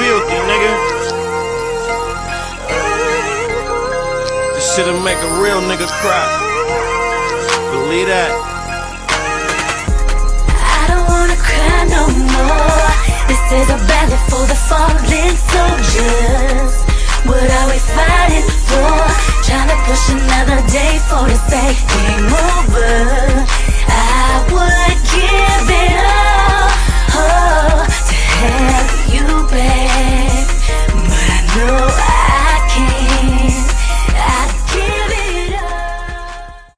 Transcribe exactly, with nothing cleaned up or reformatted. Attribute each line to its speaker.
Speaker 1: filthy, nigga. This shit'll make a real nigga cry. Believe that.
Speaker 2: I don't wanna cry no more. This is a battle for the fallen soldiers. What are we fighting for? Trying to push another day for the sake game over.